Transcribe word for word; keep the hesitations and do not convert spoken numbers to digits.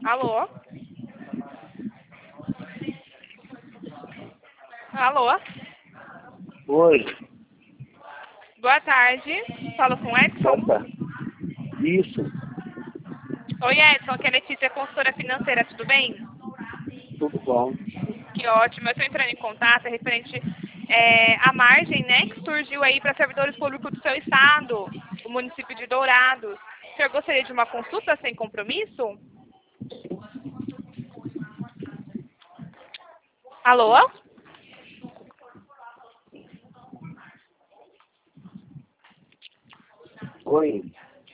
Alô? Alô? Oi. Boa tarde. Falo com Edson? Opa. Isso. Oi, Edson. Aqui é a Letícia, consultora financeira. Tudo bem? Tudo bom. Que ótimo. Eu estou entrando em contato é referente é, à margem, né, que surgiu aí para servidores públicos do seu estado, o município de Dourados. O senhor gostaria de uma consulta sem compromisso? Alô? Oi.